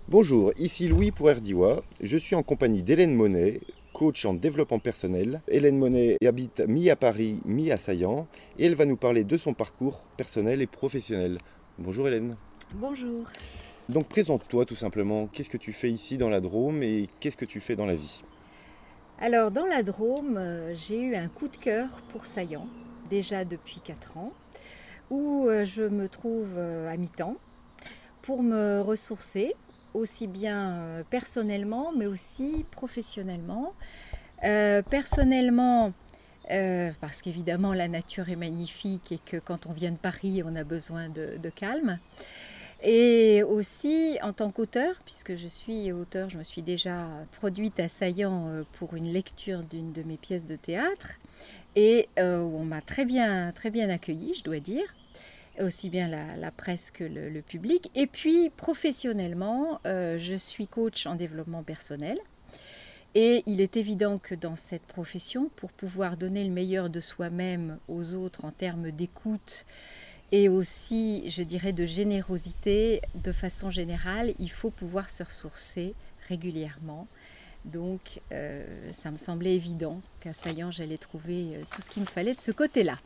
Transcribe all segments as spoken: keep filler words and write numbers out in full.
Bonjour, ici Louis pour Erdiwa. Je suis en compagnie d'Hélène Monet, coach en développement personnel. Hélène Monet habite mi à Paris, mi à Saillant et elle va nous parler de son parcours personnel et professionnel. Bonjour Hélène. Bonjour. Donc présente-toi tout simplement. Qu'est-ce que tu fais ici dans la Drôme et qu'est-ce que tu fais dans la vie? Alors dans la Drôme, euh, j'ai eu un coup de cœur pour Saillant, déjà depuis quatre ans, où euh, je me trouve euh, à mi-temps pour me ressourcer, aussi bien euh, personnellement mais aussi professionnellement. Euh, personnellement, euh, parce qu'évidemment la nature est magnifique et que quand on vient de Paris, on a besoin de, de calme. Et aussi en tant qu'auteur, puisque je suis auteur, je me suis déjà produite à Saillant pour une lecture d'une de mes pièces de théâtre et euh, on m'a très bien, très bien accueillie, je dois dire, aussi bien la, la presse que le, le public. Et puis professionnellement, euh, je suis coach en développement personnel. Et il est évident que dans cette profession, pour pouvoir donner le meilleur de soi-même aux autres en termes d'écoute, et aussi, je dirais, de générosité, de façon générale, il faut pouvoir se ressourcer régulièrement. Donc, euh, ça me semblait évident qu'à Saillant, j'allais trouver tout ce qu'il me fallait de ce côté-là.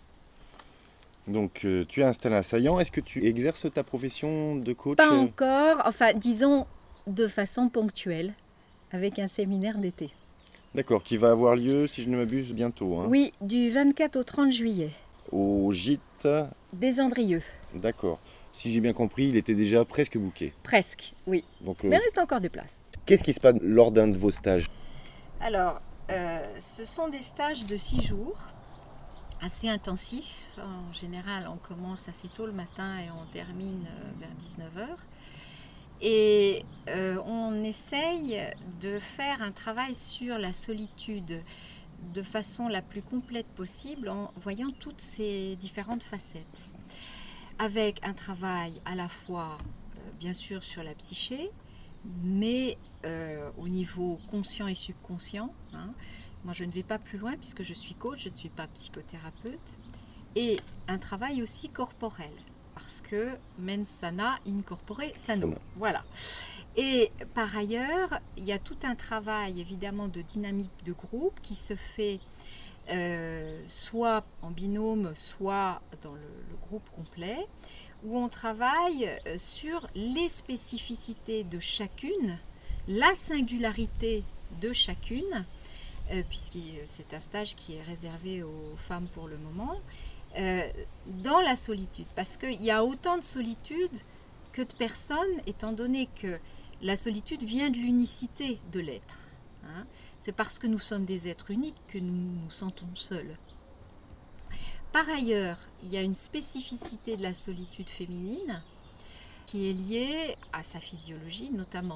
Donc euh, tu es installé à Saillant. Est-ce que tu exerces ta profession de coach? Pas encore, enfin, disons de façon ponctuelle, avec un séminaire d'été. D'accord, qui va avoir lieu, si je ne m'abuse, bientôt. Hein, Oui, du vingt-quatre au trente juillet. au gîte. Des Andrieux. D'accord. Si j'ai bien compris, il était déjà presque booké. Presque, oui. Donc, euh, Mais il reste encore des places. qu'est-ce qui se passe lors d'un de vos stages? Alors, euh, ce sont des stages de six jours, assez intensifs. En général, on commence assez tôt le matin et on termine vers dix-neuf heures. Et euh, on essaye de faire un travail sur la solitude de façon la plus complète possible en voyant toutes ces différentes facettes. Avec un travail à la fois, euh, bien sûr, sur la psyché, mais euh, au niveau conscient et subconscient. Hein. Moi, je ne vais pas plus loin puisque je suis coach, je ne suis pas psychothérapeute. Et un travail aussi corporel, parce que mens sana in corpore sano. Sana. Voilà. Et par ailleurs, il y a tout un travail évidemment de dynamique de groupe qui se fait euh, soit en binôme, soit dans le, le groupe complet, où on travaille sur les spécificités de chacune, la singularité de chacune, euh, puisque c'est un stage qui est réservé aux femmes pour le moment, euh, dans la solitude. Parce qu'il y a autant de solitude que de personnes, étant donné que la solitude vient de l'unicité de l'être. Hein. C'est parce que nous sommes des êtres uniques que nous nous sentons seuls. Par ailleurs, il y a une spécificité de la solitude féminine qui est liée à sa physiologie notamment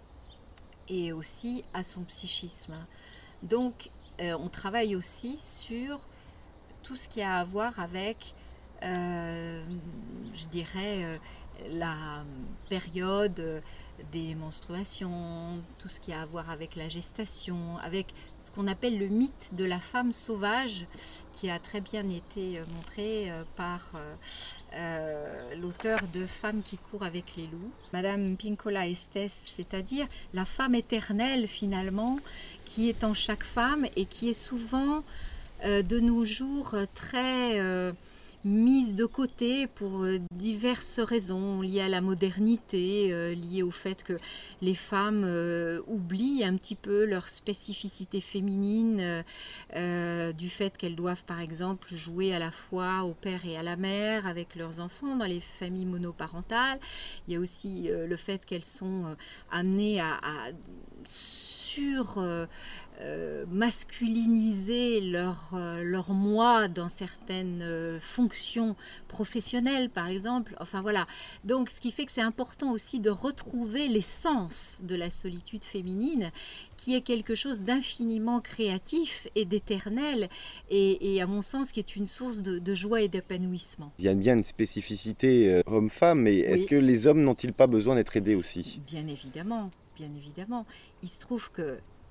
et aussi à son psychisme. Donc, euh, on travaille aussi sur tout ce qui a à voir avec, euh, je dirais, euh, la période des menstruations, tout ce qui a à voir avec la gestation, avec ce qu'on appelle le mythe de la femme sauvage, qui a très bien été montré par euh, l'auteur de Femmes qui courent avec les loups, Madame Pinkola Estés, c'est-à-dire la femme éternelle finalement, qui est en chaque femme et qui est souvent euh, de nos jours très euh, mise de côté pour diverses raisons liées à la modernité, euh, liées au fait que les femmes euh, oublient un petit peu leur spécificité féminine, euh, euh, du fait qu'elles doivent par exemple jouer à la fois au père et à la mère avec leurs enfants dans les familles monoparentales. Il y a aussi euh, le fait qu'elles sont euh, amenées à, à sur euh, euh, masculiniser leur, euh, leur moi dans certaines euh, fonctions professionnelles par exemple, enfin voilà, donc ce qui fait que c'est important aussi de retrouver l'essence de la solitude féminine qui est quelque chose d'infiniment créatif et d'éternel et, et à mon sens qui est une source de, de joie et d'épanouissement. Il y a bien une spécificité euh, homme-femme, mais est-ce Oui. que les hommes n'ont-ils pas besoin d'être aidés aussi? Bien évidemment, bien évidemment. Il se trouve que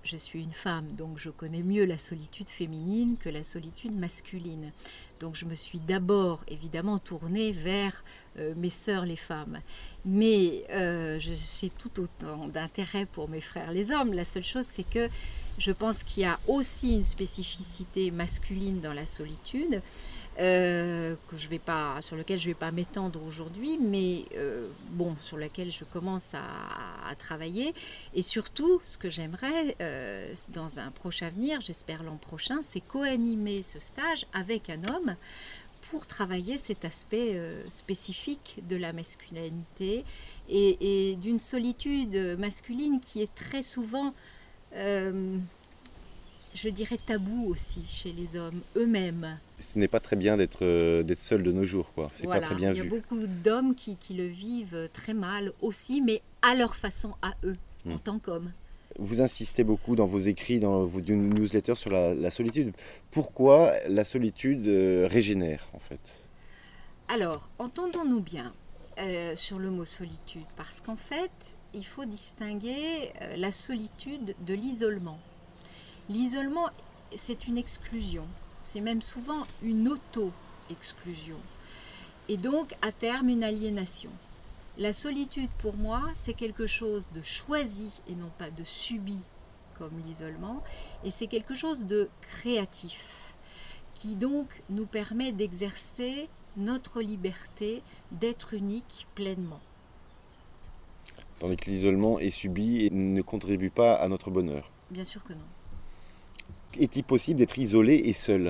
je suis une femme, donc je connais mieux la solitude féminine que la solitude masculine. Donc je me suis d'abord évidemment tournée vers euh, mes sœurs les femmes. Mais euh, je j'ai tout autant d'intérêt pour mes frères les hommes. La seule chose, c'est que je pense qu'il y a aussi une spécificité masculine dans la solitude, euh, que je vais pas, sur lequel je ne vais pas m'étendre aujourd'hui, mais euh, bon, sur laquelle je commence à, à, à travailler. Et surtout, ce que j'aimerais, euh, dans un proche avenir, j'espère l'an prochain, c'est co-animer ce stage avec un homme pour travailler cet aspect euh, spécifique de la masculinité et, et d'une solitude masculine qui est très souvent... Euh, je dirais tabou aussi chez les hommes eux-mêmes. Ce n'est pas très bien d'être euh, d'être seul de nos jours, quoi. C'est voilà, pas très bien vu. Il y a vu. beaucoup d'hommes qui, qui le vivent très mal aussi, mais à leur façon à eux, mmh. en tant qu'hommes. Vous insistez beaucoup dans vos écrits, dans vos newsletters sur la, la solitude. Pourquoi la solitude euh, régénère, en fait? Alors, entendons-nous bien euh, sur le mot solitude, parce qu'en fait, il faut distinguer euh, la solitude de l'isolement. L'isolement, c'est une exclusion, c'est même souvent une auto-exclusion, et donc à terme une aliénation. La solitude pour moi, c'est quelque chose de choisi et non pas de subi comme l'isolement, et c'est quelque chose de créatif, qui donc nous permet d'exercer notre liberté d'être unique pleinement. Tandis que l'isolement est subi et ne contribue pas à notre bonheur. Bien sûr que non. Est-il possible d'être isolé et seul?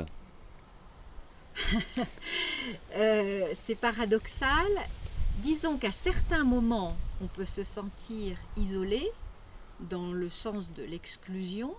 euh, C'est paradoxal. Disons qu'à certains moments, on peut se sentir isolé, dans le sens de l'exclusion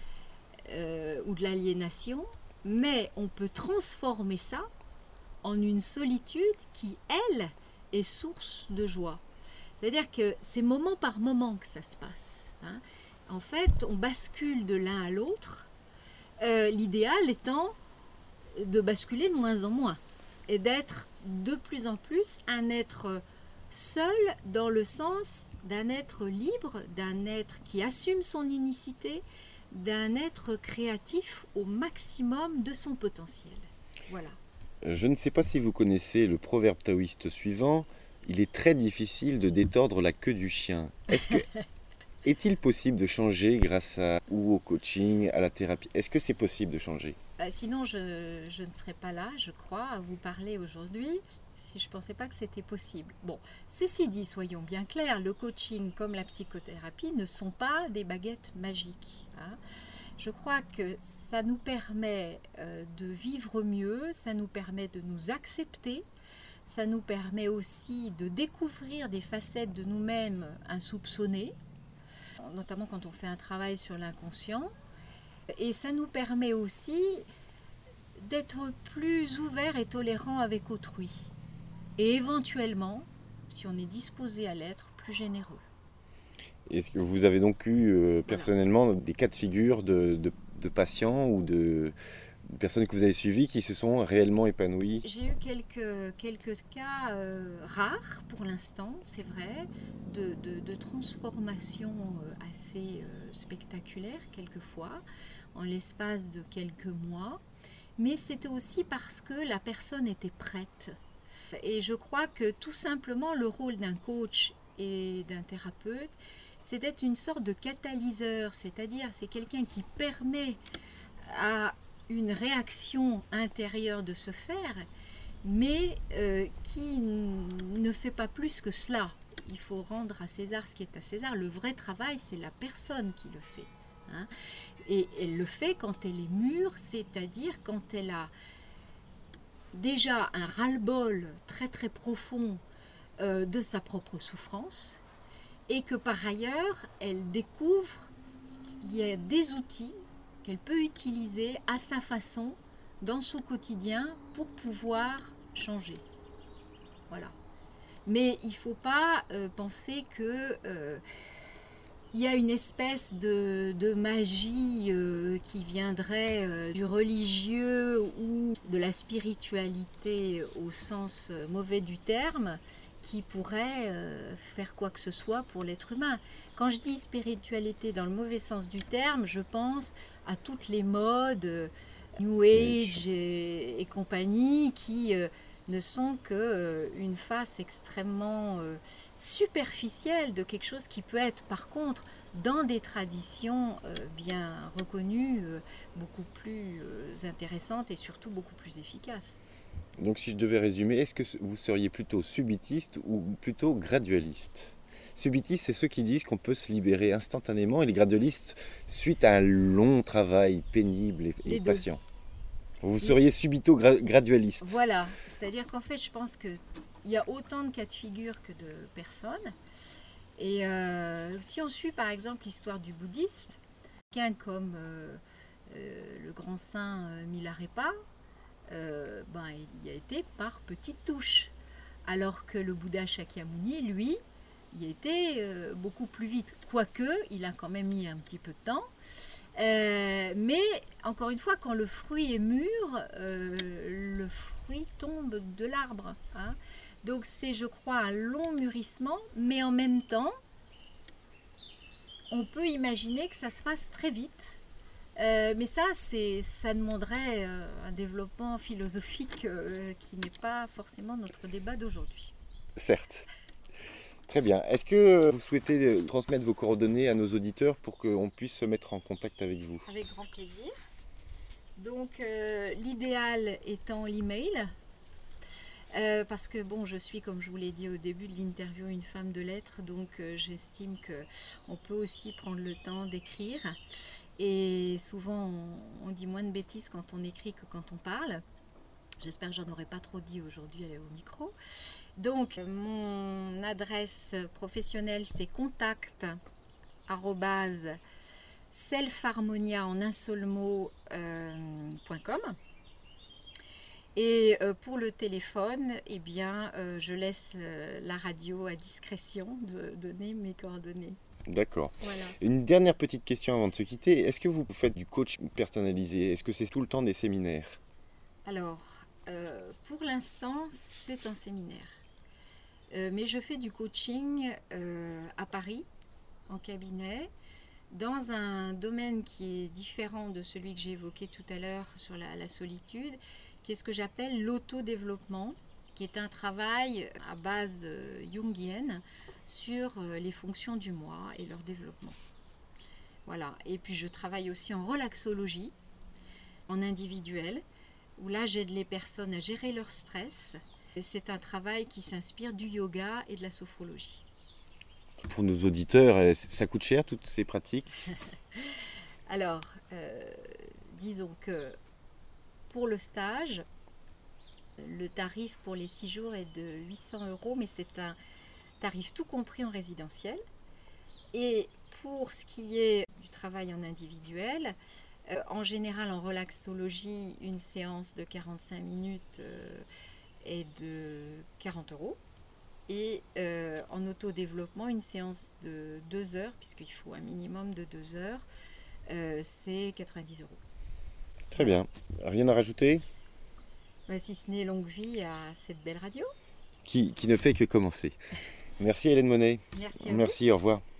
euh, ou de l'aliénation, mais on peut transformer ça en une solitude qui, elle, est source de joie. C'est-à-dire que c'est moment par moment que ça se passe. Hein. En fait, on bascule de l'un à l'autre. Euh, l'idéal étant de basculer de moins en moins et d'être de plus en plus un être seul dans le sens d'un être libre, d'un être qui assume son unicité, d'un être créatif au maximum de son potentiel. Voilà. Je ne sais pas si vous connaissez le proverbe taoïste suivant, il est très difficile de détordre la queue du chien. Est-ce que... Est-il possible de changer grâce à, ou au coaching, à la thérapie? Est-ce que c'est possible de changer? euh, Sinon, je, je ne serais pas là, je crois, à vous parler aujourd'hui, si je ne pensais pas que c'était possible. Bon, ceci dit, soyons bien clairs, le coaching comme la psychothérapie ne sont pas des baguettes magiques. Hein. Je crois que ça nous permet euh, de vivre mieux, ça nous permet de nous accepter, ça nous permet aussi de découvrir des facettes de nous-mêmes insoupçonnées, notamment quand on fait un travail sur l'inconscient. Et ça nous permet aussi d'être plus ouverts et tolérants avec autrui. Et éventuellement, si on est disposé à l'être, plus généreux. Est-ce que vous avez donc eu euh, personnellement voilà. des cas de figure de, de, de patients ou de, de personnes que vous avez suivies qui se sont réellement épanouies? J'ai eu quelques, quelques cas euh, rares pour l'instant, c'est vrai, de, de, de transformations assez euh, spectaculaires quelquefois, en l'espace de quelques mois. Mais c'était aussi parce que la personne était prête. Et je crois que tout simplement le rôle d'un coach et d'un thérapeute, c'est d'être une sorte de catalyseur, c'est-à-dire c'est quelqu'un qui permet à une réaction intérieure de se faire, mais euh, qui ne fait pas plus que cela. Il faut rendre à César ce qui est à César. Le vrai travail, c'est la personne qui le fait. Hein. Et elle le fait quand elle est mûre, c'est-à-dire quand elle a déjà un ras-le-bol très très profond euh, de sa propre souffrance, et que par ailleurs, elle découvre qu'il y a des outils qu'elle peut utiliser à sa façon dans son quotidien pour pouvoir changer. Voilà. Mais il ne faut pas euh, penser que euh, il y a une espèce de, de magie euh, qui viendrait euh, du religieux ou de la spiritualité au sens mauvais du terme, qui pourrait euh, faire quoi que ce soit pour l'être humain. Quand je dis spiritualité dans le mauvais sens du terme, je pense à toutes les modes, euh, New Age et, et compagnie, qui euh, ne sont qu'une euh, face extrêmement euh, superficielle de quelque chose qui peut être, par contre, dans des traditions euh, bien reconnues, euh, beaucoup plus euh, intéressantes et surtout beaucoup plus efficaces. Donc si je devais résumer, est-ce que vous seriez plutôt subitiste ou plutôt gradualiste ? Subitiste, c'est ceux qui disent qu'on peut se libérer instantanément, et les gradualistes, suite à un long travail pénible et, et patient. Vous seriez subito-gradualiste. Voilà, c'est-à-dire qu'en fait, je pense qu'il y a autant de cas de figure que de personnes. Et euh, si on suit par exemple l'histoire du bouddhisme, quelqu'un comme euh, euh, le grand saint euh, Milarepa, euh, ben, il y a été par petites touches. Alors que le Bouddha Shakyamuni, lui, il a été euh, beaucoup plus vite. Quoique, il a quand même mis un petit peu de temps. Euh, mais encore une fois, quand le fruit est mûr, euh, le fruit tombe de l'arbre. Hein. Donc c'est, je crois, un long mûrissement, mais en même temps, on peut imaginer que ça se fasse très vite. Euh, mais ça, c'est, ça demanderait euh, un développement philosophique euh, qui n'est pas forcément notre débat d'aujourd'hui. Certes. Très bien. Est-ce que vous souhaitez transmettre vos coordonnées à nos auditeurs pour qu'on puisse se mettre en contact avec vous ? Avec grand plaisir. Donc, euh, l'idéal étant l'email, euh, parce que bon, je suis, comme je vous l'ai dit au début de l'interview, une femme de lettres, donc euh, j'estime qu'on peut aussi prendre le temps d'écrire. Et souvent, on, on dit moins de bêtises quand on écrit que quand on parle. J'espère que j'en aurai pas trop dit aujourd'hui au micro. Donc, mon adresse professionnelle, c'est contact arobase selfharmonia en un seul mot euh, .com. Et euh, pour le téléphone, eh bien, euh, je laisse euh, la radio à discrétion de donner mes coordonnées. D'accord. Voilà. Une dernière petite question avant de se quitter. Est-ce que vous faites du coach personnalisé ? Est-ce que c'est tout le temps des séminaires ? Alors, euh, pour l'instant, c'est un séminaire. Euh, mais je fais du coaching euh, à Paris, en cabinet, dans un domaine qui est différent de celui que j'ai évoqué tout à l'heure sur la, la solitude, qui est ce que j'appelle l'autodéveloppement, qui est un travail à base euh, jungienne sur euh, les fonctions du moi et leur développement. Voilà. Et puis je travaille aussi en relaxologie, en individuel, où là j'aide les personnes à gérer leur stress. Et c'est un travail qui s'inspire du yoga et de la sophrologie. Pour nos auditeurs, ça coûte cher toutes ces pratiques ? Alors, euh, disons que pour le stage, le tarif pour les six jours est de huit cents euros, mais c'est un tarif tout compris en résidentiel. Et pour ce qui est du travail en individuel, euh, en général en relaxologie, une séance de quarante-cinq minutes euh, est de quarante euros. Et euh, en autodéveloppement, une séance de deux heures, puisqu'il faut un minimum de deux heures, euh, c'est quatre-vingt-dix euros. Très bien. Rien à rajouter ? Ben, si ce n'est longue vie à cette belle radio. Qui, qui ne fait que commencer. Merci Hélène Monet. Merci à Merci, vous. Au revoir.